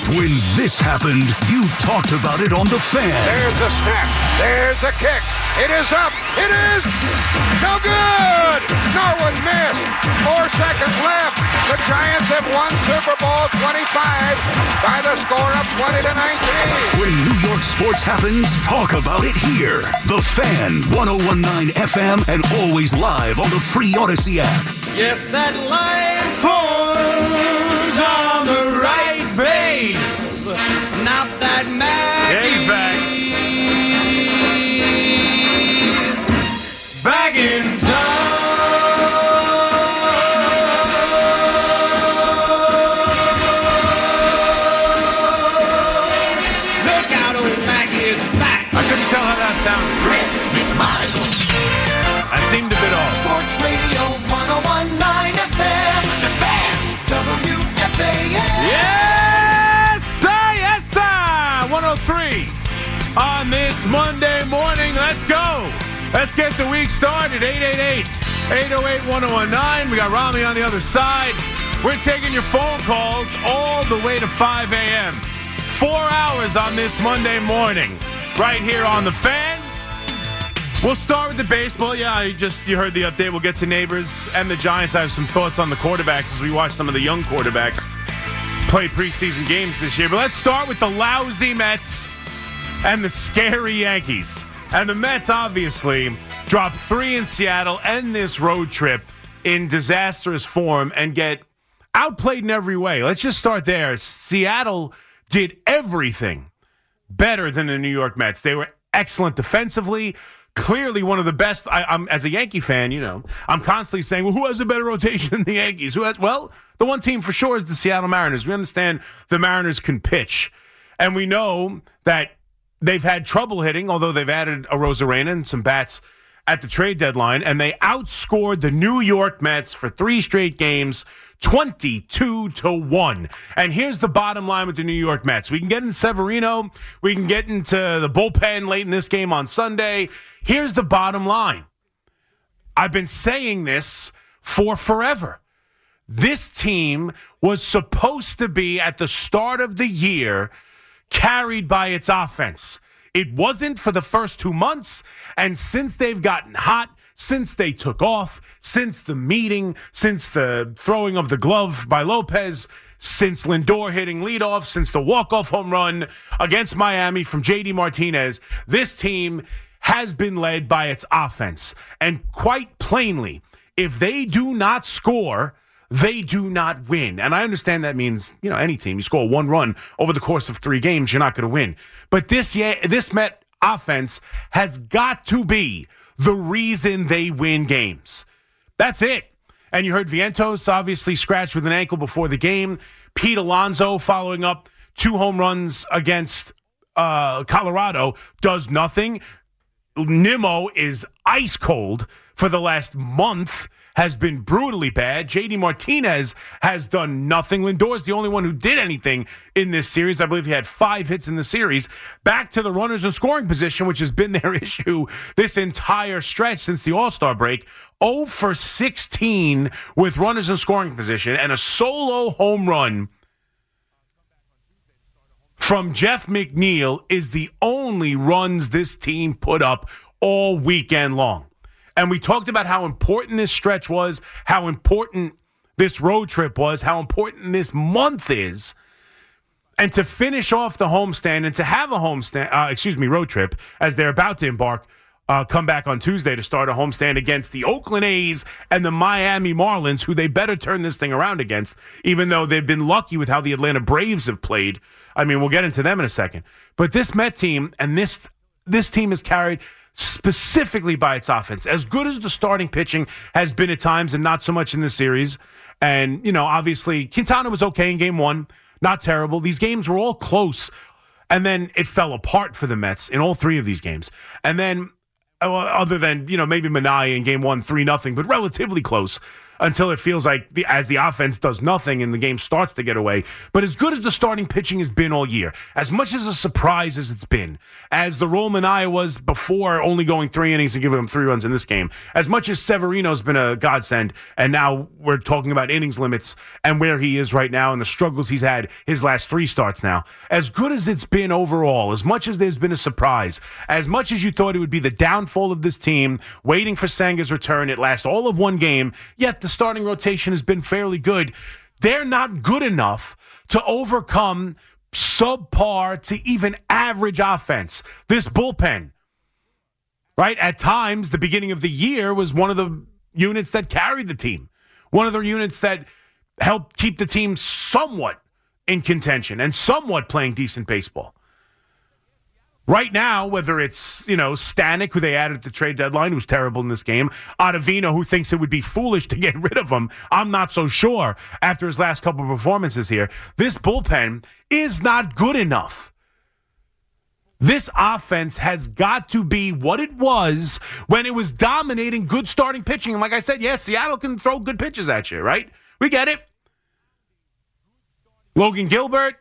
When this happened, you talked about it on The Fan. There's a snap. There's a kick. It is up. It is no good. Norwood missed. 4 seconds left. The Giants have won Super Bowl 25 by the score of 20-19. When New York sports happens, talk about it here. The Fan, 101.9 FM, and always live on the free Odyssey app. Yes, that line falls on the right, babe. Not that Maggie's back in town. Look out, old Maggie is back. I couldn't tell how that sounded. Chris McMichael. I seemed a bit off. Sports Radio 101.9 FM. The Fan. WFAN. Yes, sir. Yes, sir. 103 on this Monday morning. Let's go. Let's get the week started. 888-808-1019. We got Rami on the other side. We're taking your phone calls all the way to 5 a.m. 4 hours on this Monday morning right here on The Fan. We'll start with the baseball. Yeah, you heard the update. We'll get to Neighbors and the Giants. I have some thoughts on the quarterbacks as we watch some of the young quarterbacks play preseason games this year. But let's start with the lousy Mets and the scary Yankees. And the Mets obviously drop 3 in Seattle, end this road trip in disastrous form, and get outplayed in every way. Let's just start there. Seattle did everything better than the New York Mets. They were excellent defensively. Clearly one of the best. I'm as a Yankee fan, I'm constantly saying, well, who has a better rotation than the Yankees? Well, the one team for sure is the Seattle Mariners. We understand the Mariners can pitch. And we know that they've had trouble hitting, although they've added a Rosarena and some bats at the trade deadline, and they outscored the New York Mets for 3 straight games, 22-1. And here's the bottom line with the New York Mets. We can get into Severino. We can get into the bullpen late in this game on Sunday. Here's the bottom line. I've been saying this for forever. This team was supposed to be, at the start of the year, carried by its offense. It wasn't for the first 2 months, and since they've gotten hot, since they took off, since the meeting, since the throwing of the glove by Lopez, since Lindor hitting leadoff, since the walk-off home run against Miami from J.D. Martinez, this team has been led by its offense. And quite plainly, if they do not score, they do not win. And I understand that means, any team, you score 1 run over the course of 3 games, you're not going to win. But this Met offense has got to be the reason they win games. That's it. And you heard Vientos obviously scratched with an ankle before the game. Pete Alonso following up 2 home runs against Colorado does nothing. Nimmo is ice cold for the last month. Has been brutally bad. J.D. Martinez has done nothing. Lindor's the only one who did anything in this series. I believe he had 5 hits in the series. Back to the runners in scoring position, which has been their issue this entire stretch since the All-Star break. 0 for 16 with runners in scoring position, and a solo home run from Jeff McNeil is the only runs this team put up all weekend long. And we talked about how important this stretch was, how important this road trip was, how important this month is. And to finish off the homestand and to have a road trip as they're about to embark, come back on Tuesday to start a homestand against the Oakland A's and the Miami Marlins, who they better turn this thing around against, even though they've been lucky with how the Atlanta Braves have played. I mean, we'll get into them in a second. But this Met team and this team is carried specifically by its offense. As good as the starting pitching has been at times, and not so much in this series. And, obviously, Quintana was okay in game 1. Not terrible. These games were all close. And then it fell apart for the Mets in all 3 of these games. And then, other than, maybe Minaya in game 1, 3-0, but relatively close. until it feels like as the offense does nothing and the game starts to get away. But as good as the starting pitching has been all year, as much as a surprise as it's been, as the role Manaea was before only going 3 innings and giving him 3 runs in this game, as much as Severino's been a godsend, and now we're talking about innings limits and where he is right now and the struggles he's had his last 3 starts now, as good as it's been overall, as much as there's been a surprise, as much as you thought it would be the downfall of this team, waiting for Senga's return, it lasts all of one game, yet the starting rotation has been fairly good. They're not good enough to overcome subpar to even average offense. This bullpen, right? At times, the beginning of the year was one of the units that carried the team. One of the units that helped keep the team somewhat in contention and somewhat playing decent baseball. Right now, whether it's, Stanek, who they added at the trade deadline, who's terrible in this game, Ottavino, who thinks it would be foolish to get rid of him, I'm not so sure after his last couple of performances here. This bullpen is not good enough. This offense has got to be what it was when it was dominating good starting pitching. And like I said, yes, Seattle can throw good pitches at you, right? We get it. Logan Gilbert.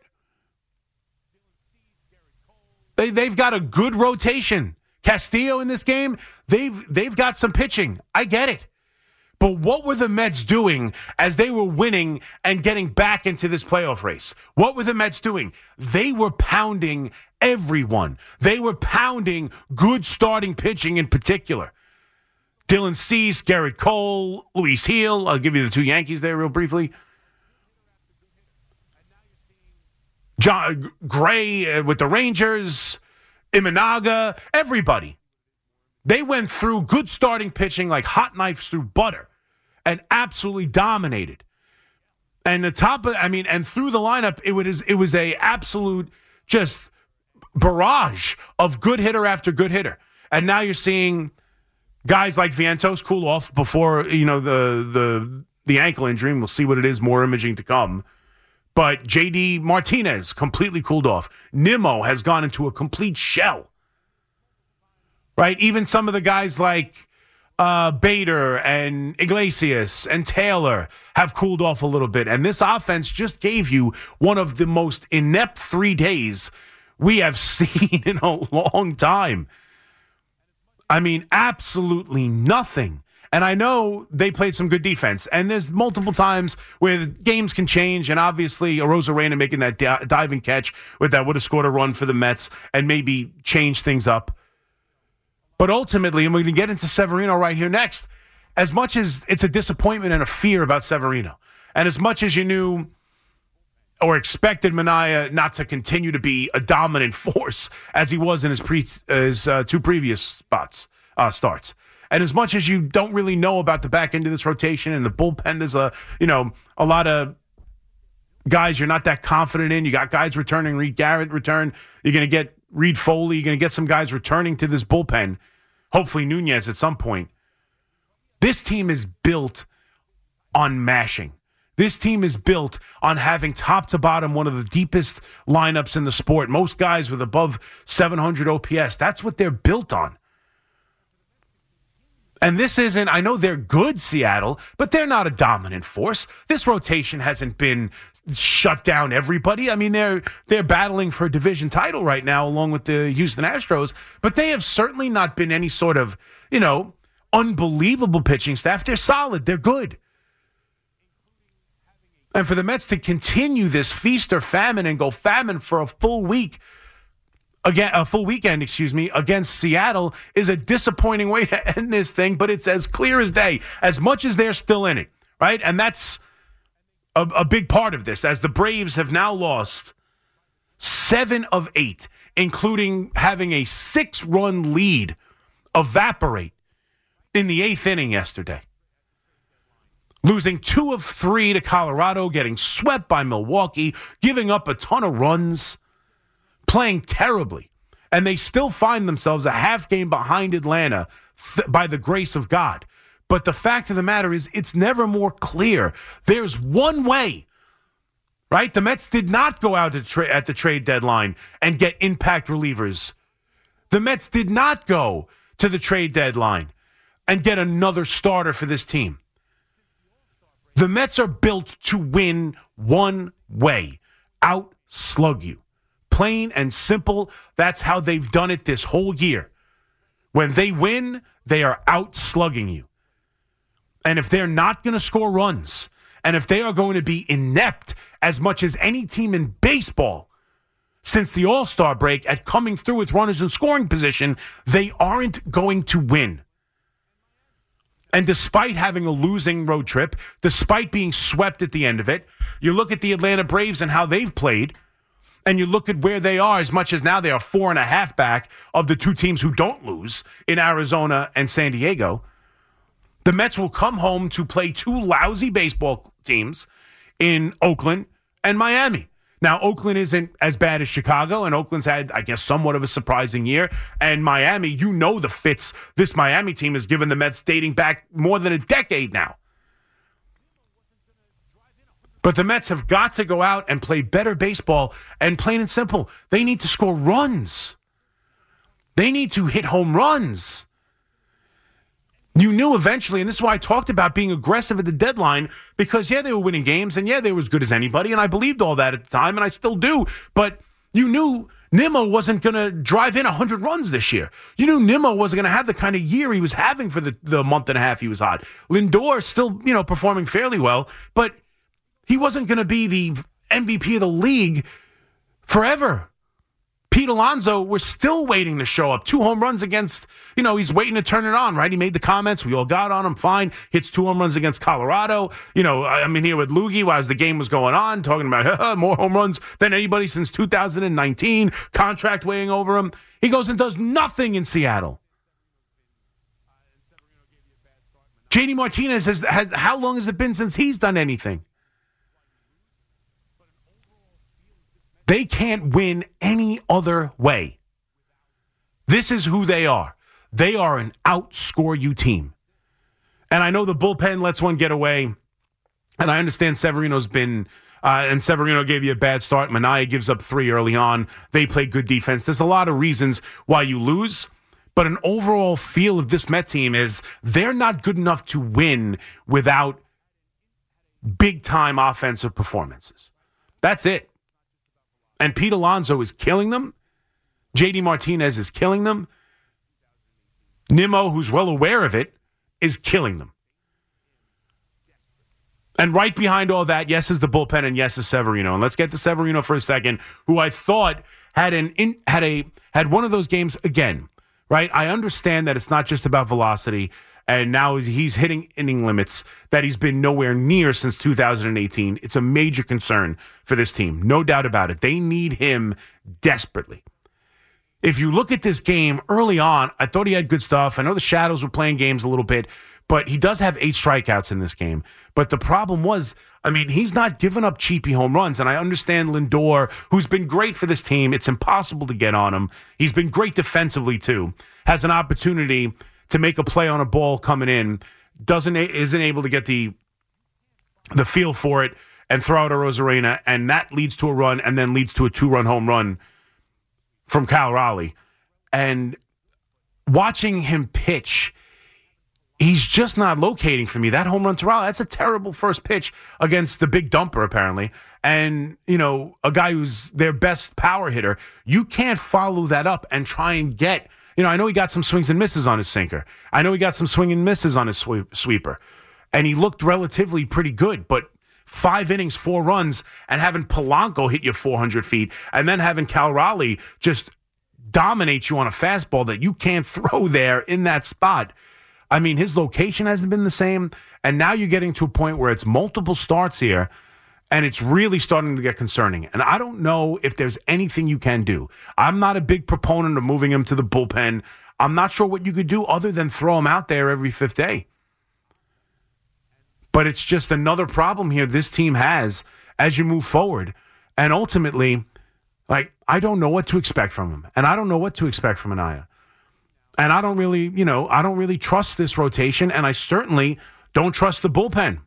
They've got a good rotation. Castillo in this game, they've got some pitching. I get it. But what were the Mets doing as they were winning and getting back into this playoff race? What were the Mets doing? They were pounding everyone. They were pounding good starting pitching in particular. Dylan Cease, Garrett Cole, Luis Gil. I'll give you the 2 Yankees there real briefly. John Gray with the Rangers, Imanaga, everybody. They went through good starting pitching like hot knives through butter and absolutely dominated. And and through the lineup, it was a absolute just barrage of good hitter after good hitter. And now you're seeing guys like Vientos cool off before, the ankle injury. And we'll see what it is, more imaging to come. But J.D. Martinez completely cooled off. Nimmo has gone into a complete shell. Right? Even some of the guys like Bader and Iglesias and Taylor have cooled off a little bit. And this offense just gave you one of the most inept 3 days we have seen in a long time. I mean, absolutely nothing. And I know they played some good defense. And there's multiple times where games can change. And obviously, Arozarena making that diving catch with that would have scored a run for the Mets and maybe change things up. But ultimately, and we're going to get into Severino right here next, as much as it's a disappointment and a fear about Severino, and as much as you knew or expected Manaea not to continue to be a dominant force as he was in his 2 previous starts, and as much as you don't really know about the back end of this rotation and the bullpen, there's a lot of guys you're not that confident in. You got guys returning, Reed Garrett return. You're going to get Reed Foley. You're going to get some guys returning to this bullpen. Hopefully Nunez at some point. This team is built on mashing. This team is built on having top to bottom one of the deepest lineups in the sport. Most guys with above 700 OPS. That's what they're built on. And this isn't, I know they're good, Seattle, but they're not a dominant force. This rotation hasn't been shut down everybody. I mean, they're battling for a division title right now along with the Houston Astros, but they have certainly not been any sort of, unbelievable pitching staff. They're solid. They're good. And for the Mets to continue this feast or famine and go famine for a full weekend, against Seattle is a disappointing way to end this thing, but it's as clear as day, as much as they're still in it, right? And that's a big part of this, as the Braves have now lost 7 of 8, including having a 6-run lead evaporate in the 8th inning yesterday. Losing 2 of 3 to Colorado, getting swept by Milwaukee, giving up a ton of runs, playing terribly. And they still find themselves a half game behind Atlanta by the grace of God. But the fact of the matter is, it's never more clear. There's one way, right? The Mets did not go out at the trade deadline and get impact relievers. The Mets did not go to the trade deadline and get another starter for this team. The Mets are built to win one way, out-slug you. Plain and simple, that's how they've done it this whole year. When they win, they are out-slugging you. And if they're not going to score runs, and if they are going to be inept as much as any team in baseball since the All-Star break at coming through with runners in scoring position, they aren't going to win. And despite having a losing road trip, despite being swept at the end of it, you look at the Atlanta Braves and how they've played, and you look at where they are, as much as now they are 4.5 back of the two teams who don't lose in Arizona and San Diego. The Mets will come home to play two lousy baseball teams in Oakland and Miami. Now, Oakland isn't as bad as Chicago, and Oakland's had, I guess, somewhat of a surprising year. And Miami, you know the fits this Miami team has given the Mets dating back more than a decade now. But the Mets have got to go out and play better baseball, and plain and simple, they need to score runs. They need to hit home runs. You knew eventually, and this is why I talked about being aggressive at the deadline, because, yeah, they were winning games, and, yeah, they were as good as anybody, and I believed all that at the time, and I still do. But you knew Nimmo wasn't going to drive in 100 runs this year. You knew Nimmo wasn't going to have the kind of year he was having for the month and a half he was hot. Lindor still, performing fairly well, but he wasn't going to be the MVP of the league forever. Pete Alonso was still waiting to show up. 2 home runs against, he's waiting to turn it on, right? He made the comments. We all got on him. Fine. Hits 2 home runs against Colorado. I'm in here with Loogie as the game was going on, talking about more home runs than anybody since 2019. Contract weighing over him. He goes and does nothing in Seattle. JD Martinez has how long has it been since he's done anything? They can't win any other way. This is who they are. They are an outscore you team. And I know the bullpen lets one get away. And I understand Severino's been, and Severino gave you a bad start. Minaya gives up 3 early on. They play good defense. There's a lot of reasons why you lose. But an overall feel of this Met team is they're not good enough to win without big-time offensive performances. That's it. And Pete Alonso is killing them. JD Martinez is killing them. Nimmo, who's well aware of it, is killing them. And right behind all that, yes, is the bullpen, and yes, is Severino. And let's get to Severino for a second, who I thought had one of those games again, right? I understand that it's not just about velocity, and now he's hitting inning limits that he's been nowhere near since 2018. It's a major concern for this team. No doubt about it. They need him desperately. If you look at this game early on, I thought he had good stuff. I know the Shadows were playing games a little bit, but he does have 8 strikeouts in this game. But the problem was, he's not giving up cheapy home runs. And I understand Lindor, who's been great for this team. It's impossible to get on him. He's been great defensively, too. Has an opportunity to make a play on a ball coming in, isn't able to get the feel for it and throw out a Rosarena, and that leads to a run and then leads to a 2-run home run from Cal Raleigh. And watching him pitch, he's just not locating for me. That home run to Raleigh, that's a terrible first pitch against the big dumper, apparently. And, a guy who's their best power hitter, you can't follow that up and try and get... I know he got some swings and misses on his sinker. I know he got some swing and misses on his sweeper. And he looked relatively pretty good. But 5 innings, 4 runs, and having Polanco hit you 400 feet, and then having Cal Raleigh just dominate you on a fastball that you can't throw there in that spot. His location hasn't been the same. And now you're getting to a point where it's multiple starts here. And it's really starting to get concerning. And I don't know if there's anything you can do. I'm not a big proponent of moving him to the bullpen. I'm not sure what you could do other than throw him out there every 5th day. But it's just another problem here this team has as you move forward. And ultimately, I don't know what to expect from him. And I don't know what to expect from Minaya. And I don't really trust this rotation. And I certainly don't trust the bullpen.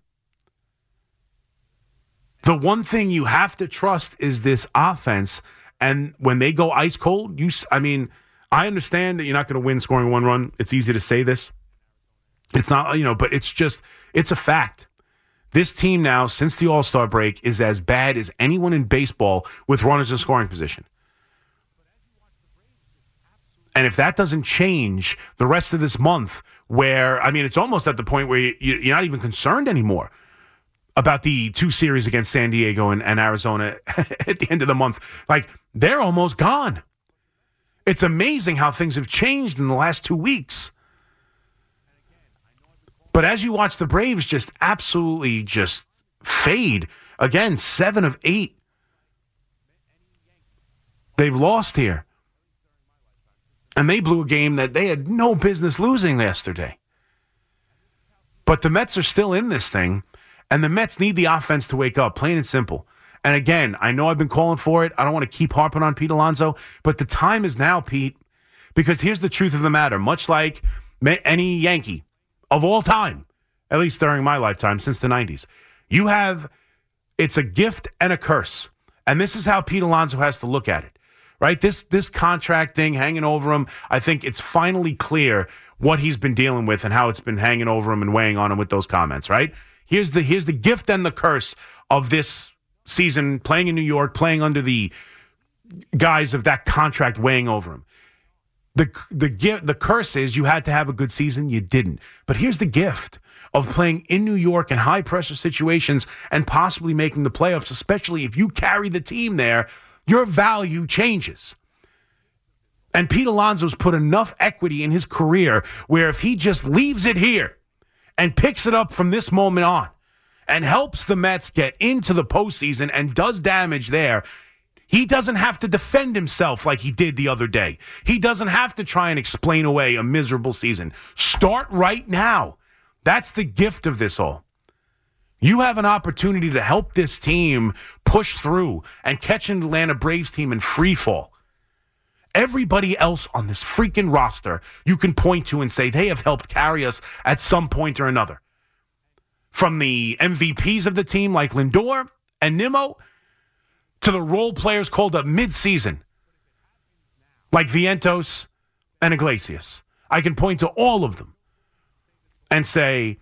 The one thing you have to trust is this offense. And when they go ice cold, I understand that you're not going to win scoring 1 run. It's easy to say this. It's not, but it's a fact. This team now, since the All-Star break, is as bad as anyone in baseball with runners in scoring position. And if that doesn't change the rest of this month, where, I mean, it's almost at the point where you're not even concerned anymore about the 2 series against San Diego and Arizona at the end of the month. Like, they're almost gone. It's amazing how things have changed in the last 2 weeks. But as you watch the Braves just absolutely just fade, again, 7 of 8. They've lost here. And they blew a game that they had no business losing yesterday. But the Mets are still in this thing, and the Mets need the offense to wake up, plain and simple. And again, I know I've been calling for it. I don't want to keep harping on Pete Alonso, but the time is now, Pete, because here's the truth of the matter. Much like any Yankee of all time, at least during my lifetime, since the 90s, it's a gift and a curse. And this is how Pete Alonso has to look at it. Right? This contract thing hanging over him, I think it's finally clear what he's been dealing with and how it's been hanging over him and weighing on him with those comments, right? Here's the gift and the curse of this season, playing in New York, playing under the guise of that contract weighing over him. The curse is you had to have a good season, you didn't. But here's the gift of playing in New York in high-pressure situations and possibly making the playoffs, especially if you carry the team there. Your value changes. And Pete Alonso's put enough equity in his career where if he just leaves it here and picks it up from this moment on and helps the Mets get into the postseason and does damage there, he doesn't have to defend himself like he did the other day. He doesn't have to try and explain away a miserable season. Start right now. That's the gift of this all. You have an opportunity to help this team push through and catch an Atlanta Braves team in free fall. Everybody else on this freaking roster you can point to and say they have helped carry us at some point or another. From the MVPs of the team like Lindor and Nimmo to the role players called up mid-season like Vientos and Iglesias. I can point to all of them and say,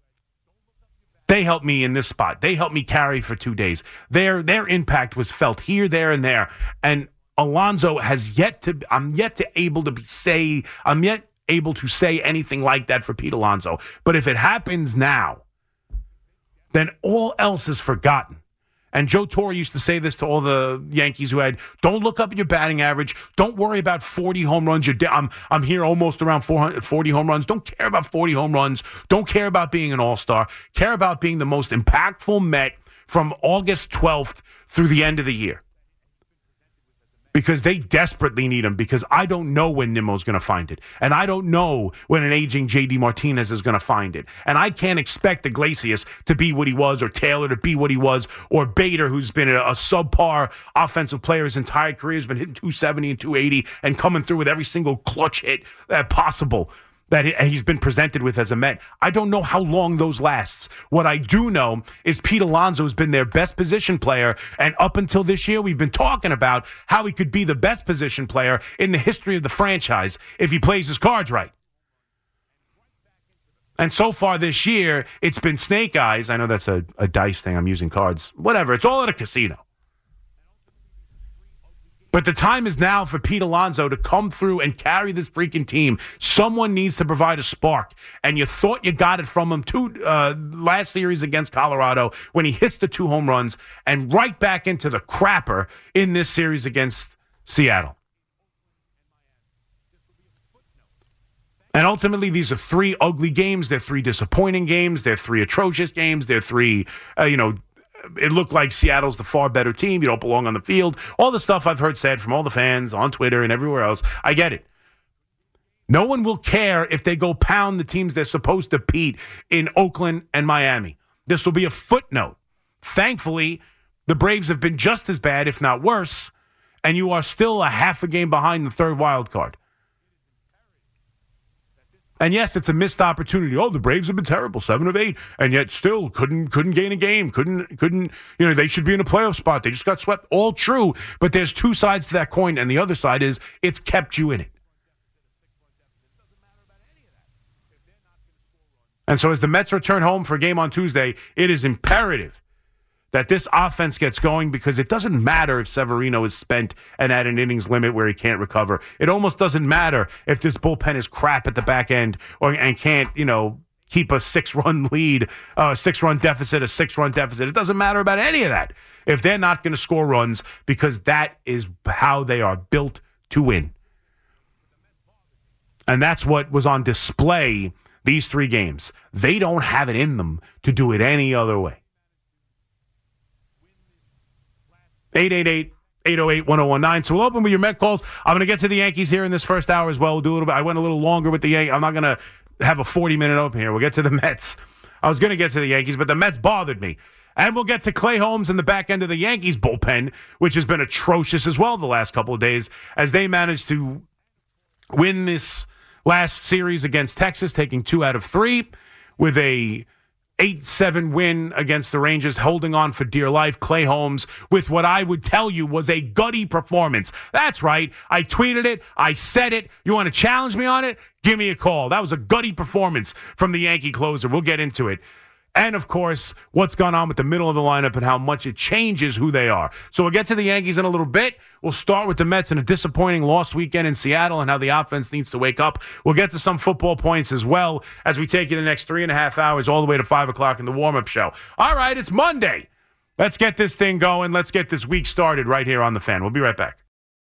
they helped me in this spot. They helped me carry for 2 days. Their impact was felt here, there, and there. And Alonso has I'm yet able to say anything like that for Pete Alonso. But if it happens now, then all else is forgotten. And Joe Torre used to say this to all the Yankees who had, don't look up at your batting average. Don't worry about 40 home runs. I'm here almost around 440 home runs. Don't care about 40 home runs. Don't care about being an all-star. Care about being the most impactful Met from August 12th through the end of the year. Because they desperately need him, because I don't know when Nimmo's going to find it. And I don't know when an aging J.D. Martinez is going to find it. And I can't expect Iglesias to be what he was, or Taylor to be what he was, or Bader, who's been a subpar offensive player his entire career, has been hitting 270 and 280 and coming through with every single clutch hit possible that he's been presented with as a Met. I don't know how long those lasts. What I do know is Pete Alonso's been their best position player, and up until this year, we've been talking about how he could be the best position player in the history of the franchise if he plays his cards right. And so far this year, it's been snake eyes. I know that's a dice thing. I'm using cards. Whatever. It's all at a casino. But the time is now for Pete Alonso to come through and carry this freaking team. Someone needs to provide a spark. And you thought you got it from him last series against Colorado when he hits the 2 home runs, and right back into the crapper in this series against Seattle. And ultimately, these are 3 ugly games. They're 3 disappointing games. They're 3 atrocious games. They're 3, it looked like Seattle's the far better team. You don't belong on the field. All the stuff I've heard said from all the fans on Twitter and everywhere else. I get it. No one will care if they go pound the teams they're supposed to beat in Oakland and Miami. This will be a footnote. Thankfully, the Braves have been just as bad, if not worse, and you are still a half a game behind the 3rd wild card. And yes, it's a missed opportunity. Oh, the Braves have been terrible, 7 of 8, and yet still couldn't gain a game. Couldn't. They should be in a playoff spot. They just got swept. All true, but there's 2 sides to that coin, and the other side is it's kept you in it. And so as the Mets return home for a game on Tuesday, it is imperative that this offense gets going, because it doesn't matter if Severino is spent and at an innings limit where he can't recover. It almost doesn't matter if this bullpen is crap at the back end and can't, keep a 6-run lead, a 6-run deficit, a 6-run deficit. It doesn't matter about any of that if they're not going to score runs, because that is how they are built to win. And that's what was on display these 3 games. They don't have it in them to do it any other way. 888-808-1019. So we'll open with your Met calls. I'm going to get to the Yankees here in this first hour as well. We'll do a little bit. I went a little longer with the Yankees. I'm not going to have a 40-minute open here. We'll get to the Mets. I was going to get to the Yankees, but the Mets bothered me. And we'll get to Clay Holmes in the back end of the Yankees bullpen, which has been atrocious as well the last couple of days, as they managed to win this last series against Texas, taking 2 out of 3 with a 8-7 win against the Rangers, holding on for dear life. Clay Holmes with what I would tell you was a gutty performance. That's right. I tweeted it. I said it. You want to challenge me on it? Give me a call. That was a gutty performance from the Yankee closer. We'll get into it. And, of course, what's gone on with the middle of the lineup and how much it changes who they are. So we'll get to the Yankees in a little bit. We'll start with the Mets and a disappointing lost weekend in Seattle and how the offense needs to wake up. We'll get to some football points as well as we take you the next 3.5 hours all the way to 5 o'clock in the warm-up show. All right, it's Monday. Let's get this thing going. Let's get this week started right here on The Fan. We'll be right back.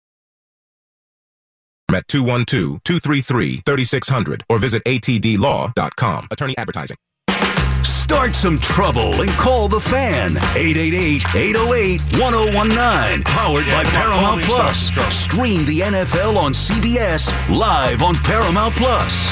At 212-233-3600 or visit atdlaw.com. Attorney advertising. Start some trouble and call The Fan. 888-808-1019. Powered by Paramount Plus. Stream the NFL on CBS live on Paramount Plus.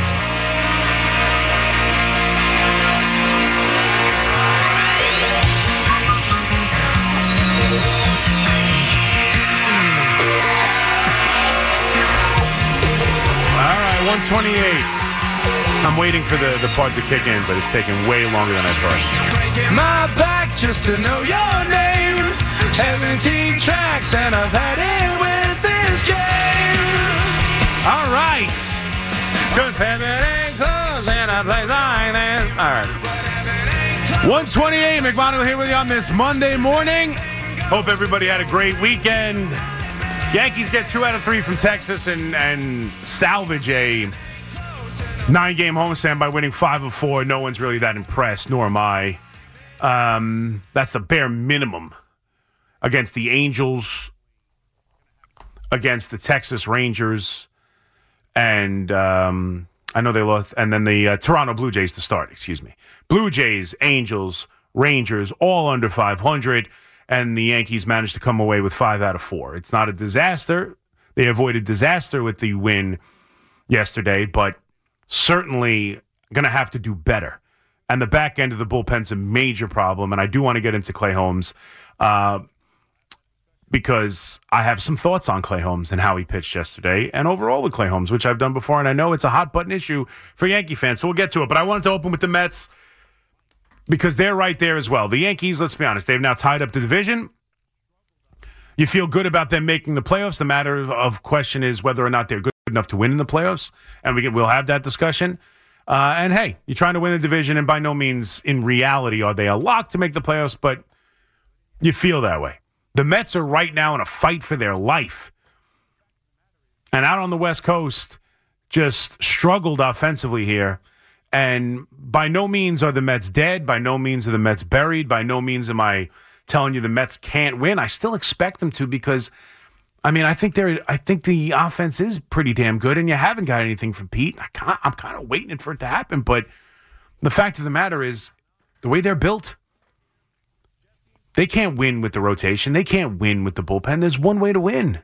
All right, 128. I'm waiting for the part to kick in, but it's taking way longer than I thought. Breaking my back just to know your name. 17 tracks and I've had it with this game. All right. Because heaven ain't close and I play like that. All right. 128, McMonagle here with you on this Monday morning. Hope everybody had a great weekend. Yankees get 2 out of 3 from Texas and salvage a 9-game homestand by winning 5 of 4. No one's really that impressed, nor am I. That's the bare minimum against the Angels, against the Texas Rangers, and I know they lost, and then the Toronto Blue Jays to start, excuse me. Blue Jays, Angels, Rangers, all under 500, and the Yankees managed to come away with 5 out of 4. It's not a disaster. They avoided disaster with the win yesterday, but certainly going to have to do better. And the back end of the bullpen's a major problem, and I do want to get into Clay Holmes because I have some thoughts on Clay Holmes and how he pitched yesterday and overall with Clay Holmes, which I've done before, and I know it's a hot-button issue for Yankee fans, so we'll get to it. But I wanted to open with the Mets because they're right there as well. The Yankees, let's be honest, they've now tied up the division. You feel good about them making the playoffs. The matter of question is whether or not they're good enough to win in the playoffs, and we'll have that discussion. And hey, you're trying to win the division, and by no means in reality are they a lock to make the playoffs, but you feel that way. The Mets are right now in a fight for their life. And out on the West Coast, just struggled offensively here. And by no means are the Mets dead. By no means are the Mets buried. By no means am I telling you the Mets can't win. I still expect them to because I think the offense is pretty damn good, and you haven't got anything from Pete. I'm kind of waiting for it to happen, but the fact of the matter is, the way they're built, they can't win with the rotation. They can't win with the bullpen. There's one way to win,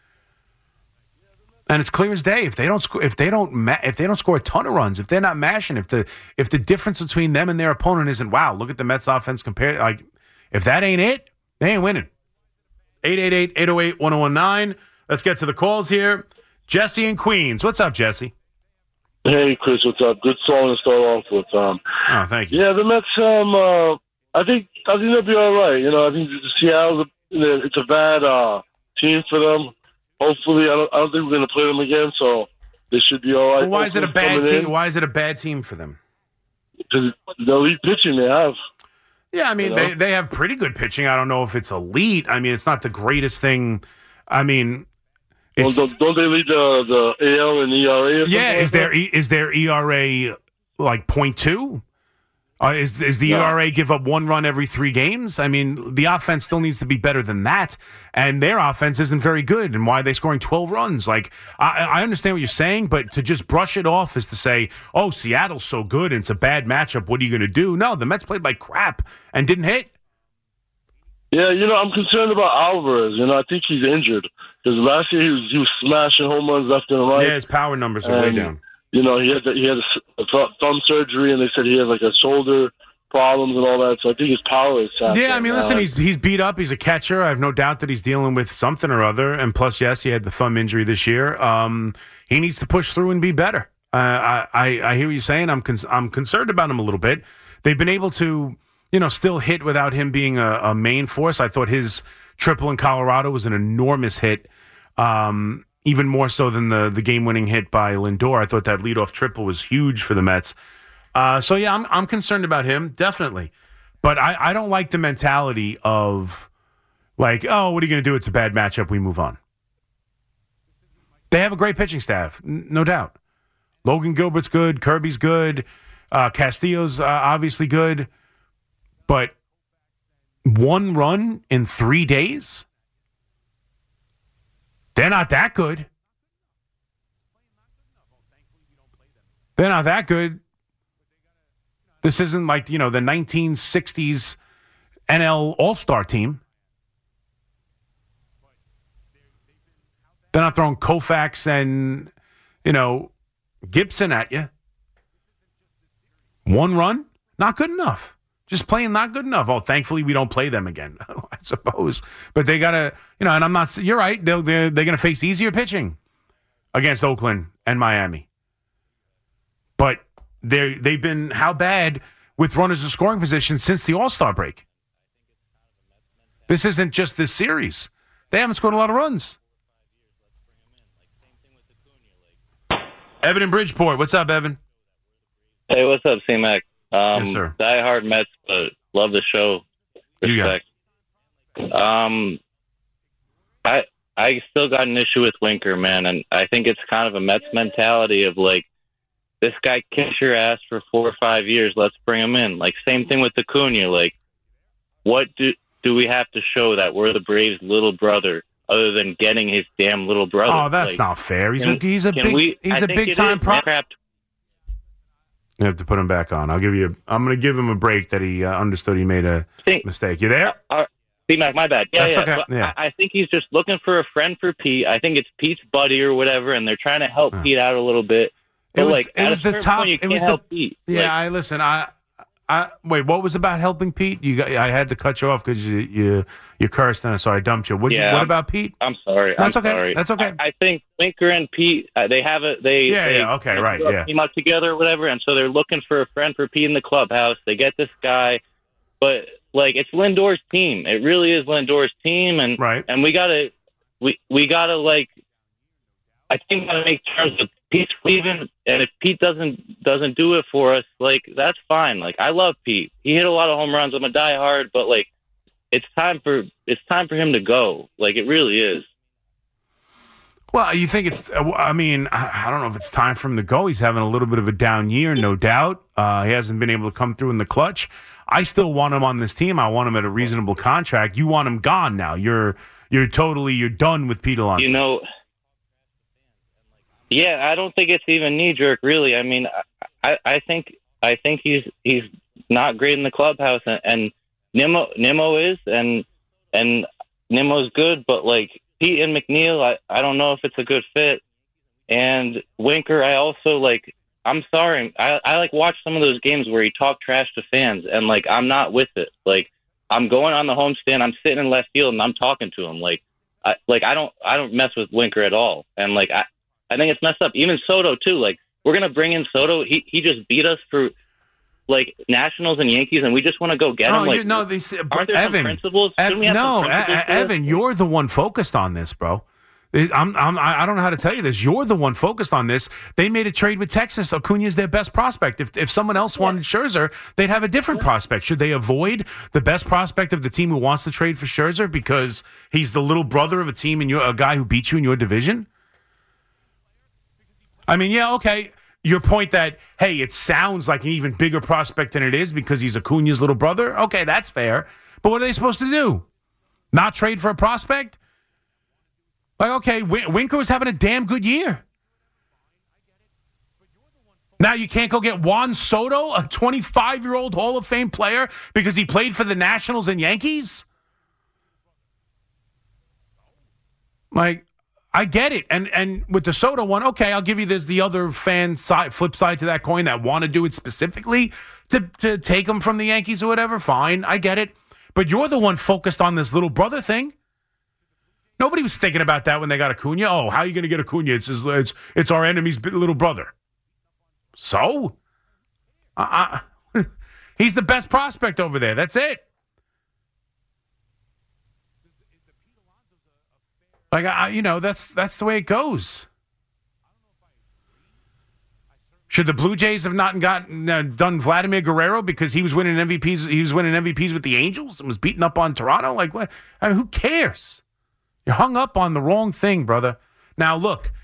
and it's clear as day. If they don't score a ton of runs, if they're not mashing, if the difference between them and their opponent isn't wow, look at the Mets offense compared. Like if that ain't it, they ain't winning. 888-808-1019. Let's get to the calls here. Jesse in Queens. What's up, Jesse? Hey, Chris. What's up? Good song to start off with. Oh, thank you. Yeah, the Mets. I think they'll be all right. I think Seattle. It's a bad team for them. Hopefully, I don't think we're going to play them again. So they should be all right. Well, why is it a bad team? Why is it a bad team for them? the elite pitching they have. Yeah, I mean, they have pretty good pitching. I don't know if it's elite. I mean, it's not the greatest thing. I mean, it's, don't they lead the AL and ERA? Yeah, is their ERA like 0.2? Is the ERA give up 1 run every 3 games? I mean, the offense still needs to be better than that, and their offense isn't very good. And why are they scoring 12 runs? Like, I understand what you're saying, but to just brush it off is to say, oh, Seattle's so good and it's a bad matchup. What are you going to do? No, the Mets played like crap and didn't hit. Yeah, I'm concerned about Alvarez. I think he's injured because last year he was smashing home runs left and right. Yeah, his power numbers are way down. He had a thumb surgery, and they said he had like a shoulder problems and all that. So I think his power is sapped. Yeah, I mean, listen, he's beat up. He's a catcher. I have no doubt that he's dealing with something or other. And plus, yes, he had the thumb injury this year. He needs to push through and be better. I hear what you're saying. I'm concerned about him a little bit. They've been able to, still hit without him being a main force. I thought his triple in Colorado was an enormous hit. Even more so than the game-winning hit by Lindor. I thought that leadoff triple was huge for the Mets. So, yeah, I'm concerned about him, definitely. But I don't like the mentality of, like, oh, what are you going to do? It's a bad matchup. We move on. They have a great pitching staff, no doubt. Logan Gilbert's good. Kirby's good. Castillo's obviously good. But 1 run in 3 days? They're not that good. They're not that good. This isn't like, the 1960s NL All-Star team. They're not throwing Koufax and, Gibson at you. 1 run? Not good enough. Just playing not good enough. Oh, thankfully we don't play them again, I suppose. But they got to, and I'm not, you're right, they're going to face easier pitching against Oakland and Miami. But they've been how bad with runners in scoring position since the All-Star break. This isn't just this series. They haven't scored a lot of runs. Evan in Bridgeport. What's up, Evan? Hey, what's up, C-Mac? Yes, sir. Die-hard Mets, but love the show. Respect. I still got an issue with Winker, man, and I think it's kind of a Mets mentality of, like, this guy kicks your ass for 4 or 5 years, let's bring him in. Like, same thing with Acuna. Like, what do we have to show that we're the Braves' little brother other than getting his damn little brother? Oh, that's not fair. He's a big time prospect. You have to put him back on. I'm going to give him a break that he understood he made a mistake. You there? C-Mac, my bad. That's okay. Yeah. I think he's just looking for a friend for Pete. I think it's Pete's buddy or whatever, and they're trying to help Pete out a little bit. But it was the top. Point, you can't help Pete. Yeah, listen. Wait. What was about helping Pete? I had to cut you off because you cursed and so I dumped you. What about Pete? I'm sorry. That's okay. Sorry. That's okay. I think Winker and Pete they have a team up together or whatever, and so they're looking for a friend for Pete in the clubhouse. They get this guy, but like it's Lindor's team. It really is Lindor's team, and we gotta like. I think we gotta make terms with Pete's leaving, and if Pete doesn't do it for us, like that's fine. Like I love Pete. He hit a lot of home runs. I'm a diehard, but like it's time for him to go. Like it really is. Well, you think it's? I mean, I don't know if it's time for him to go. He's having a little bit of a down year, no doubt. He hasn't been able to come through in the clutch. I still want him on this team. I want him at a reasonable contract. You want him gone now. You're done with Pete Alonso. Yeah, I don't think it's even knee-jerk, really. I mean, I think he's not great in the clubhouse, and Nimmo is, and Nimmo's good, but like Pete and McNeil, I don't know if it's a good fit. And Winker, I also like. I'm sorry, I like watch some of those games where he talked trash to fans, and like I'm not with it. Like I'm going on the homestand, I'm sitting in left field, and I'm talking to him. I don't mess with Winker at all, and like I think it's messed up. Even Soto too. Like we're gonna bring in Soto. He just beat us for like Nationals and Yankees, and we just want to go get him. Like, aren't there some principles? Evan, you're the one focused on this, bro. I don't know how to tell you this. You're the one focused on this. They made a trade with Texas. Acuna is their best prospect. If someone else wanted Scherzer, they'd have a different prospect. Should they avoid the best prospect of the team who wants to trade for Scherzer because he's the little brother of a team and a guy who beat you in your division? I mean, yeah, okay. Your point that, hey, it sounds like an even bigger prospect than it is because he's Acuna's little brother. Okay, that's fair. But what are they supposed to do? Not trade for a prospect? Like, okay, Winker was having a damn good year. Now you can't go get Juan Soto, a 25-year-old Hall of Fame player, because he played for the Nationals and Yankees? Like, I get it. And with the Soto one, okay, I'll give you this, the other fan side, flip side to that coin that want to do it specifically to take him from the Yankees or whatever. Fine, I get it. But you're the one focused on this little brother thing. Nobody was thinking about that when they got Acuna. Oh, how are you going to get Acuna? It's our enemy's little brother. So? He's the best prospect over there. That's it. Like, that's the way it goes. Should the Blue Jays have not done Vladimir Guerrero because he was winning MVPs? He was winning MVPs with the Angels and was beating up on Toronto. Like, what? I mean, who cares? You're hung up on the wrong thing, brother. Now, look,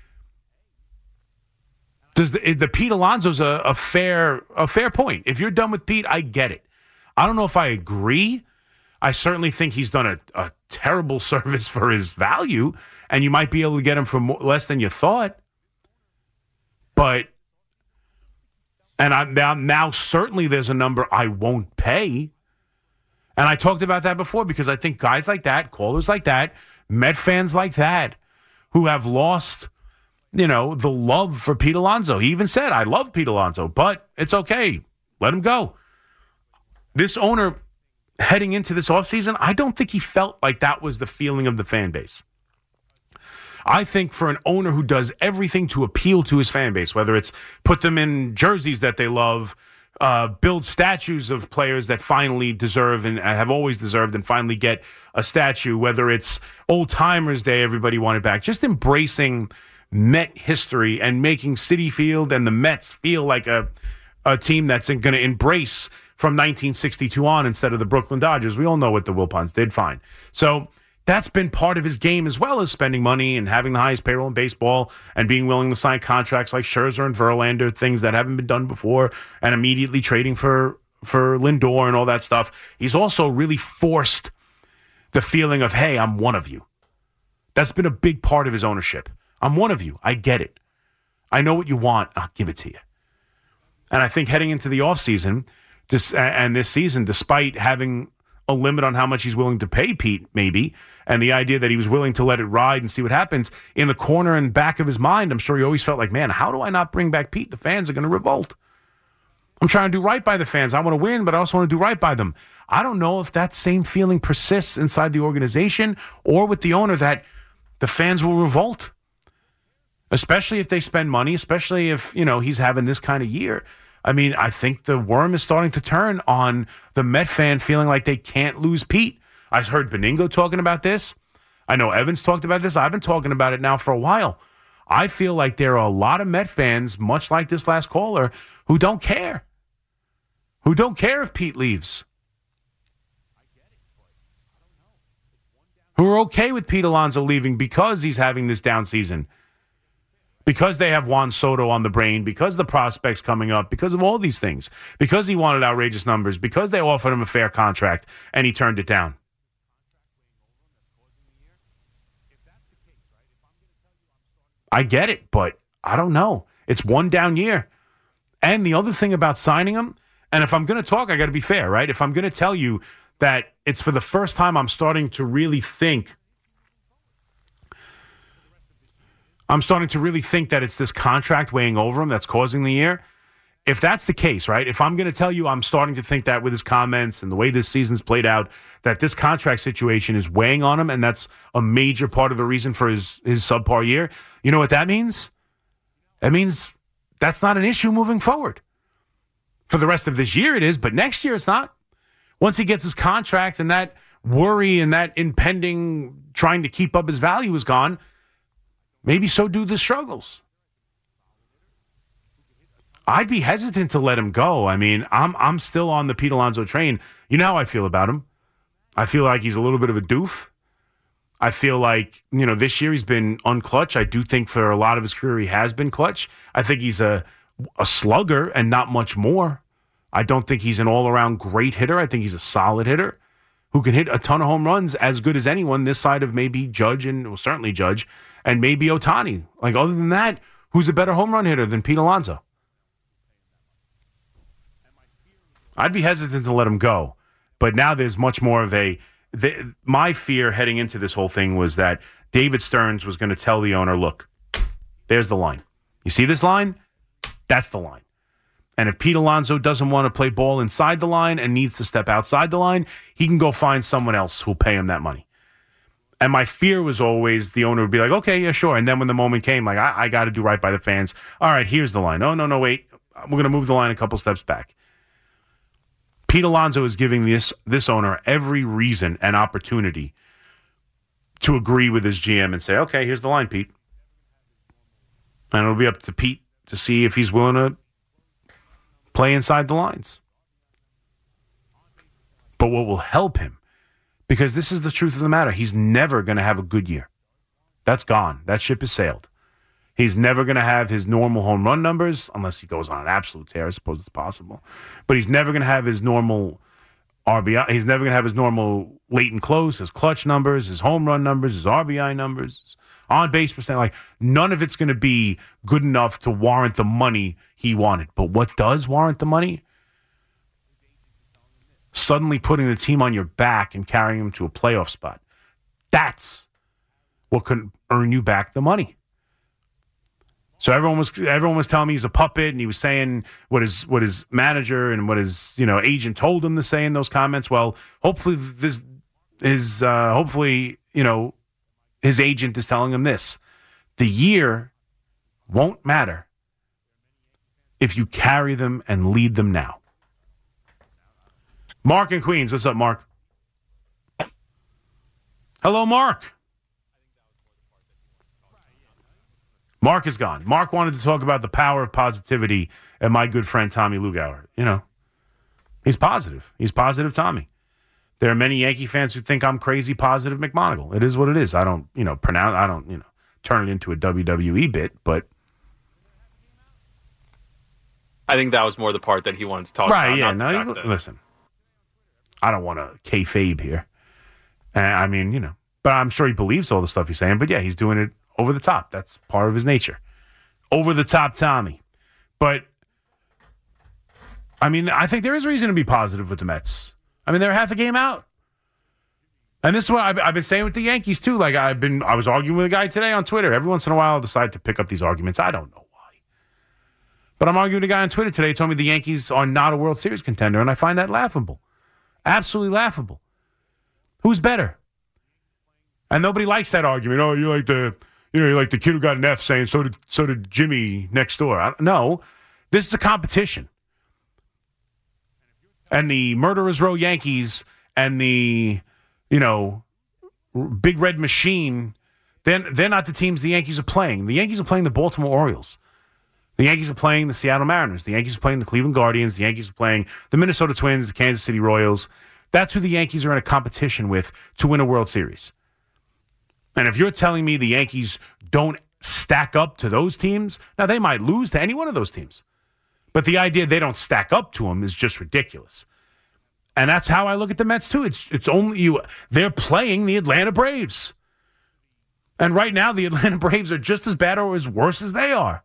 does the Pete Alonso's a fair point? If you're done with Pete, I get it. I don't know if I agree. I certainly think he's done a terrible service for his value, and you might be able to get him for less than you thought. But, and now certainly there's a number I won't pay. And I talked about that before because I think guys like that, callers like that, Met fans like that, who have lost, the love for Pete Alonso. He even said, I love Pete Alonso, but it's okay. Let him go. This owner, heading into this offseason, I don't think he felt like that was the feeling of the fan base. I think for an owner who does everything to appeal to his fan base, whether it's put them in jerseys that they love, build statues of players that finally deserve and have always deserved and finally get a statue, whether it's Old Timers Day, everybody wanted back, just embracing Met history and making Citi Field and the Mets feel like a team that's going to embrace from 1962 on instead of the Brooklyn Dodgers. We all know what the Wilpons did. Fine. So that's been part of his game, as well as spending money and having the highest payroll in baseball and being willing to sign contracts like Scherzer and Verlander, things that haven't been done before, and immediately trading for Lindor and all that stuff. He's also really forced the feeling of, hey, I'm one of you. That's been a big part of his ownership. I'm one of you. I get it. I know what you want. I'll give it to you. And I think heading into the offseason and this season, despite having a limit on how much he's willing to pay Pete, maybe, and the idea that he was willing to let it ride and see what happens, in the corner and back of his mind, I'm sure he always felt like, man, how do I not bring back Pete? The fans are going to revolt. I'm trying to do right by the fans. I want to win, but I also want to do right by them. I don't know if that same feeling persists inside the organization or with the owner, that the fans will revolt, especially if they spend money, especially if, he's having this kind of year. I mean, I think the worm is starting to turn on the Met fan feeling like they can't lose Pete. I heard Beningo talking about this. I know Evans talked about this. I've been talking about it now for a while. I feel like there are a lot of Met fans, much like this last caller, who don't care. Who don't care if Pete leaves. Who are okay with Pete Alonso leaving because he's having this down season. Because they have Juan Soto on the brain, because the prospects coming up, because of all these things, because he wanted outrageous numbers, because they offered him a fair contract and he turned it down. I get it, but I don't know. It's one down year. And the other thing about signing him, and if I'm going to talk, I got to be fair, right? If I'm going to tell you that it's for the first time I'm starting to really think that it's this contract weighing over him that's causing the year. If that's the case, right? If I'm going to tell you I'm starting to think that with his comments and the way this season's played out, that this contract situation is weighing on him and that's a major part of the reason for his subpar year, you know what that means? That means that's not an issue moving forward. For the rest of this year it is, but next year it's not. Once he gets his contract and that worry and that impending trying to keep up his value is gone, maybe so do the struggles. I'd be hesitant to let him go. I mean, I'm still on the Pete Alonso train. You know how I feel about him. I feel like he's a little bit of a doof. I feel like, this year he's been unclutch. I do think for a lot of his career he has been clutch. I think he's a slugger and not much more. I don't think he's an all-around great hitter. I think he's a solid hitter who can hit a ton of home runs as good as anyone this side of maybe Judge certainly Judge and maybe Ohtani. Like, other than that, who's a better home run hitter than Pete Alonso? I'd be hesitant to let him go. But now there's much more of my fear heading into this whole thing was that David Stearns was going to tell the owner, look, there's the line. You see this line? That's the line. And if Pete Alonso doesn't want to play ball inside the line and needs to step outside the line, he can go find someone else who'll pay him that money. And my fear was always the owner would be like, okay, yeah, sure. And then when the moment came, like, I got to do right by the fans. All right, here's the line. Oh, no, wait. We're going to move the line a couple steps back. Pete Alonso is giving this owner every reason and opportunity to agree with his GM and say, okay, here's the line, Pete. And it'll be up to Pete to see if he's willing to play inside the lines. But what will help him, because this is the truth of the matter, he's never going to have a good year. That's gone. That ship has sailed. He's never going to have his normal home run numbers unless he goes on an absolute tear. I suppose it's possible. But he's never going to have his normal RBI. He's never going to have his normal late and close, his clutch numbers, his home run numbers, his RBI numbers, his on-base percent. Like, none of it's going to be good enough to warrant the money he wanted. But what does warrant the money? Suddenly putting the team on your back and carrying them to a playoff spot. That's what could earn you back the money. So everyone was telling me he's a puppet, and he was saying what his manager and what his agent told him to say in those comments. Well, hopefully his agent is telling him this: the year won't matter if you carry them and lead them now. Mark in Queens, what's up, Mark? Hello, Mark. Mark is gone. Mark wanted to talk about the power of positivity and my good friend Tommy Lugauer. He's positive. He's positive Tommy. There are many Yankee fans who think I'm crazy positive McMonagle. It is what it is. I don't, turn it into a WWE bit, but I think that was more the part that he wanted to talk about. Right, yeah. No, listen. I don't want to kayfabe here. But I'm sure he believes all the stuff he's saying. But yeah, he's doing it over the top. That's part of his nature. Over the top Tommy. But, I think there is reason to be positive with the Mets. They're half a game out. And this is what I've been saying with the Yankees, too. Like, I was arguing with a guy today on Twitter. Every once in a while, I'll decide to pick up these arguments. I don't know why. But I'm arguing with a guy on Twitter today who told me the Yankees are not a World Series contender, and I find that laughable. Absolutely laughable. Who's better? And nobody likes that argument. Oh, you're like the kid who got an F saying so did Jimmy next door. No, this is a competition. And the Murderers Row Yankees and the, Big Red Machine, they're not the teams the Yankees are playing. The Yankees are playing the Baltimore Orioles. The Yankees are playing the Seattle Mariners. The Yankees are playing the Cleveland Guardians. The Yankees are playing the Minnesota Twins, the Kansas City Royals. That's who the Yankees are in a competition with to win a World Series. And if you're telling me the Yankees don't stack up to those teams, now they might lose to any one of those teams. But the idea they don't stack up to them is just ridiculous. And that's how I look at the Mets, too. It's only you. They're playing the Atlanta Braves. And right now, the Atlanta Braves are just as bad or as worse as they are.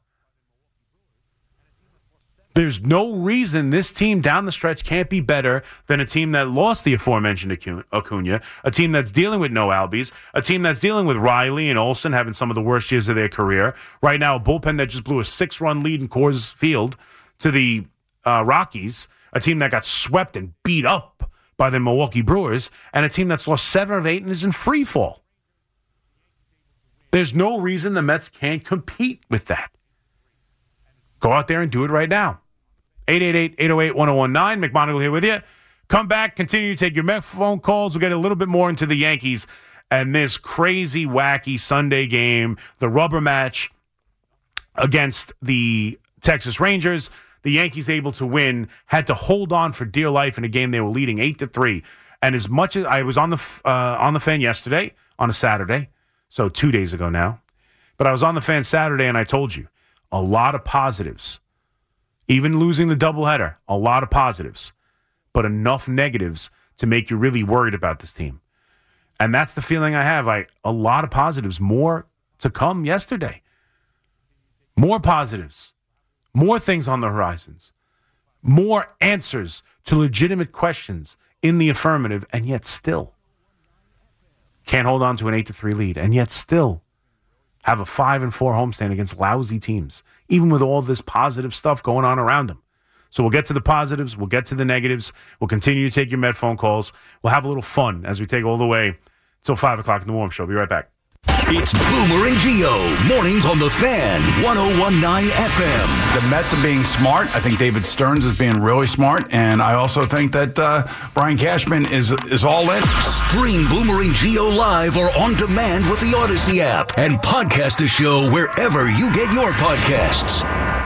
There's no reason this team down the stretch can't be better than a team that lost the aforementioned Acuna, a team that's dealing with no Albies, a team that's dealing with Riley and Olsen having some of the worst years of their career. Right now, a bullpen that just blew a 6-run lead in Coors Field to the Rockies, a team that got swept and beat up by the Milwaukee Brewers, and a team that's lost 7 of 8 and is in free fall. There's no reason the Mets can't compete with that. Go out there and do it right now. 888-808-1019. McMonagle here with you. Come back, continue to take your Met phone calls. We'll get a little bit more into the Yankees And this crazy, wacky Sunday game, the rubber match against the Texas Rangers, the Yankees able to win, had to hold on for dear life in a game they were leading 8-3. And as much as I was on the Fan yesterday, on a Saturday, so 2 days ago now, but I was on the Fan Saturday and I told you, a lot of positives. Even losing the doubleheader, a lot of positives, but enough negatives to make you really worried about this team. And that's the feeling I have. A lot of positives, more to come yesterday. More positives, more things on the horizons, more answers to legitimate questions in the affirmative, and yet still can't hold on to an 8-3 lead, and yet still have a 5-4 homestand against lousy teams, even with all this positive stuff going on around them. So we'll get to the positives. We'll get to the negatives. We'll continue to take your Met phone calls. We'll have a little fun as we take all the way till 5 o'clock in the warm show. Be right back. It's Boomer and Gio, mornings on the Fan, 101.9 FM. The Mets are being smart. I think David Stearns is being really smart. And I also think that Brian Cashman is all in. Stream Boomer and Gio live or on demand with the Odyssey app. And podcast the show wherever you get your podcasts.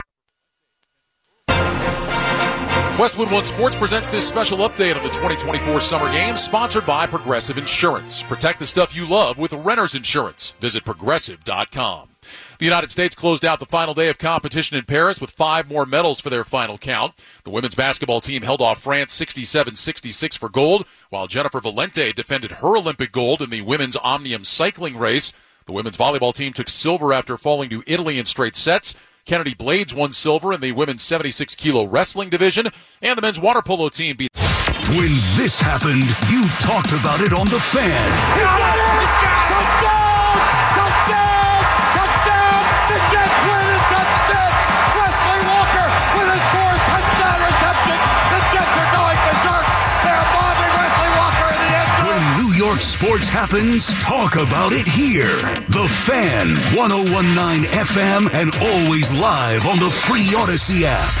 Westwood One Sports presents this special update of the 2024 Summer Games, sponsored by Progressive Insurance. Protect the stuff you love with renter's insurance. Visit Progressive.com. The United States closed out the final day of competition in Paris with 5 more medals for their final count. The women's basketball team held off France 67-66 for gold, while Jennifer Valente defended her Olympic gold in the women's Omnium cycling race. The women's volleyball team took silver after falling to Italy in straight sets. Kennedy Blades won silver in the women's 76-kilo wrestling division, and the men's water polo team beat. When this happened, you talked about it on the Fan. He got it! Touchdown! Touchdown! Touchdown! The Jets win a touchdown! Wesley Walker with his 4th touchdown reception. The Jets are going berserk. They're bombing Wesley Walker in the end zone. When New York sports happens, talk about it here. The Fan, 101.9 FM, and always live on the free Odyssey app.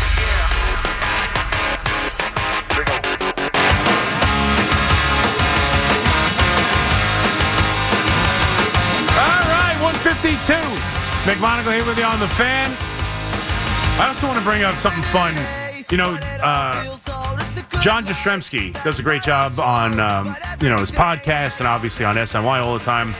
All right, 152. McMonagle here with you on the Fan. I also want to bring up something fun. You know, John Jastrzemski does a great job on, his podcast and obviously on SNY all the time.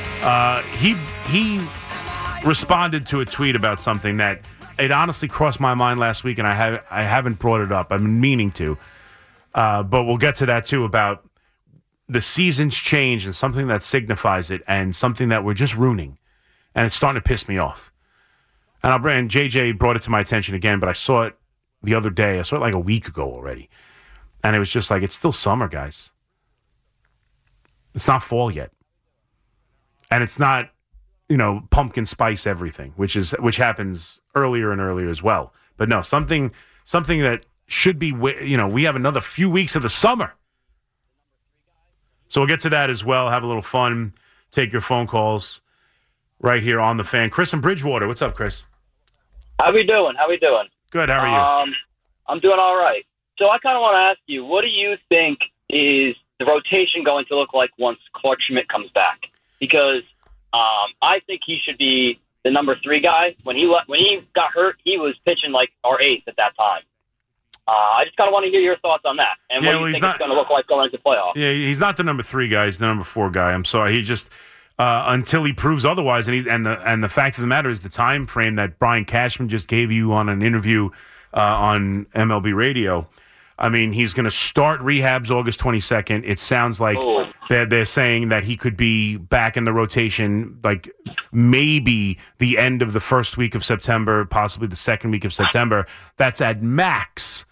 He responded to a tweet about something that it honestly crossed my mind last week, and I haven't brought it up. I've been meaning to, but we'll get to that too, about the seasons change and something that signifies it, and something that we're just ruining, and it's starting to piss me off. And JJ brought it to my attention again, but I saw it the other day. I saw it like a week ago already, and it was just like, it's still summer, guys. It's not fall yet. And it's not, pumpkin spice everything, which happens earlier and earlier as well. But no, something that should be, we have another few weeks of the summer. So we'll get to that as well. Have a little fun. Take your phone calls right here on the Fan. Chris in Bridgewater. What's up, Chris? How we doing? Good. How are you? I'm doing all right. So I kind of want to ask you, what do you think is the rotation going to look like once Clark Schmidt comes back? Because I think he should be the number 3 guy. When he got hurt, he was pitching like our ace at that time. I just kind of want to hear your thoughts on that, and what do you think it's going to look like going into playoffs? Yeah, he's not the number 3 guy. He's the number 4 guy. I'm sorry. He just until he proves otherwise, and the fact of the matter is the time frame that Brian Cashman just gave you on an interview on MLB Radio. I mean, he's going to start rehabs August 22nd. It sounds like they're saying that he could be back in the rotation, like maybe the end of the first week of September, possibly the second week of September. That's at max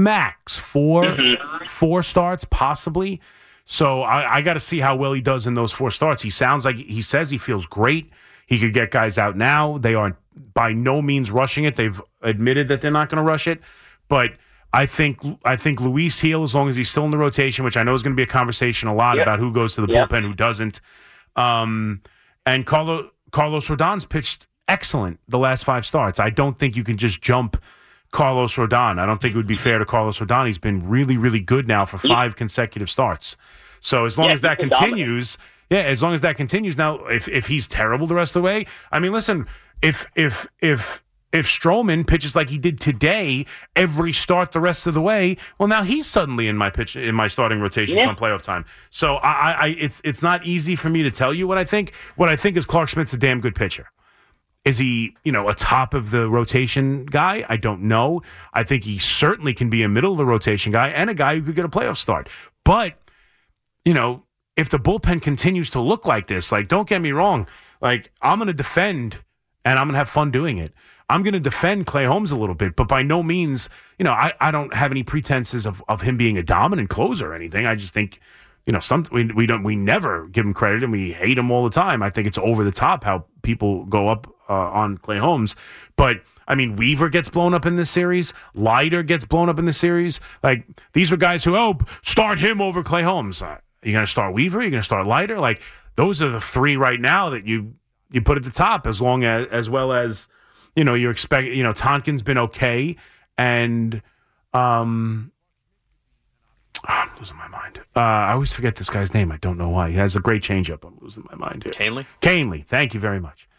4 starts, possibly. So I got to see how well he does in those 4 starts. He says he feels great. He could get guys out now. They aren't by no means rushing it. They've admitted that they're not going to rush it, but I think Luis Gil, as long as he's still in the rotation, which I know is going to be a conversation a lot about who goes to the bullpen, who doesn't. And Carlos Rodon's pitched excellent the last 5 starts. I don't think you can just jump Carlos Rodon. I don't think it would be fair to Carlos Rodon. He's been really, really good now for 5 consecutive starts. So as long as that continues, Yeah, as long as that continues. Now, if he's terrible the rest of the way, I mean, listen, if Stroman pitches like he did today every start the rest of the way, well, now he's suddenly in my starting rotation come playoff time. So it's not easy for me to tell you what I think. What I think is Clarke Schmidt's a damn good pitcher. Is he, a top of the rotation guy? I don't know. I think he certainly can be a middle of the rotation guy and a guy who could get a playoff start. But, if the bullpen continues to look like this, like, don't get me wrong, like, I'm going to defend and I'm going to have fun doing it. I'm going to defend Clay Holmes a little bit, but by no means, I don't have any pretenses of him being a dominant closer or anything. I just think, we never give him credit and we hate him all the time. I think it's over the top how people go up on Clay Holmes. But, I mean, Weaver gets blown up in this series. Leiter gets blown up in this series. Like, these are guys who, start him over Clay Holmes. You're going to start Weaver? You're going to start Leiter? Like, those are the three right now that you put at the top as well as, you expect, Tonkin's been okay. And, I'm losing my mind. I always forget this guy's name. I don't know why. He has a great changeup. I'm losing my mind here. Canely. Thank you very much.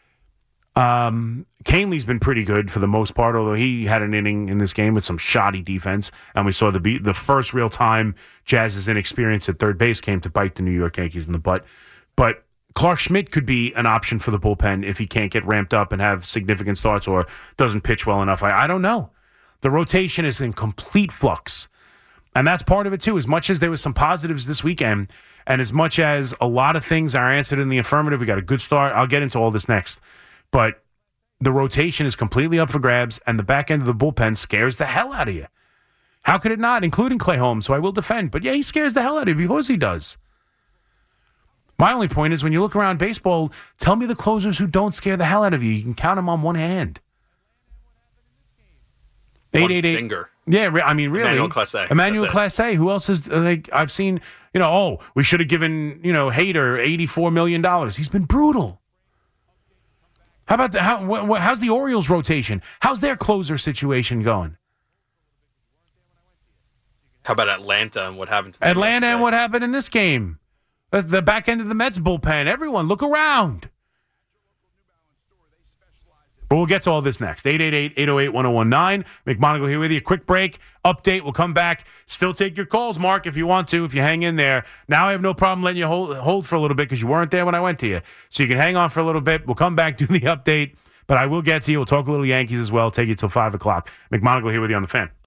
Canely's been pretty good for the most part, although he had an inning in this game with some shoddy defense, and we saw the first real time Jazz's inexperience at third base came to bite the New York Yankees in the butt. But Clarke Schmidt could be an option for the bullpen if he can't get ramped up and have significant starts or doesn't pitch well enough. I don't know. The rotation is in complete flux. And that's part of it, too. As much as there was some positives this weekend, and as much as a lot of things are answered in the affirmative, we got a good start. I'll get into all this next. But the rotation is completely up for grabs, and the back end of the bullpen scares the hell out of you. How could it not, including Clay Holmes, who I will defend? But, yeah, he scares the hell out of you because he does. My only point is when you look around baseball, tell me the closers who don't scare the hell out of you. You can count them on one hand. 888 finger. Yeah, I mean, really. Emmanuel Clase. Who else is, I've seen, we should have given, Hader $84 million. He's been brutal. How about how's the Orioles rotation? How's their closer situation going? How about Atlanta and what happened to them Atlanta yesterday? And what happened in this game? The back end of the Mets bullpen. Everyone, look around. But we'll get to all this next. 888-808-1019. McMonagle here with you. Quick break. Update. We'll come back. Still take your calls, Mark, if you want to, if you hang in there. Now I have no problem letting you hold for a little bit because you weren't there when I went to you. So you can hang on for a little bit. We'll come back, do the update. But I will get to you. We'll talk a little Yankees as well. Take you till 5 o'clock. McMonagle here with you on the Fan.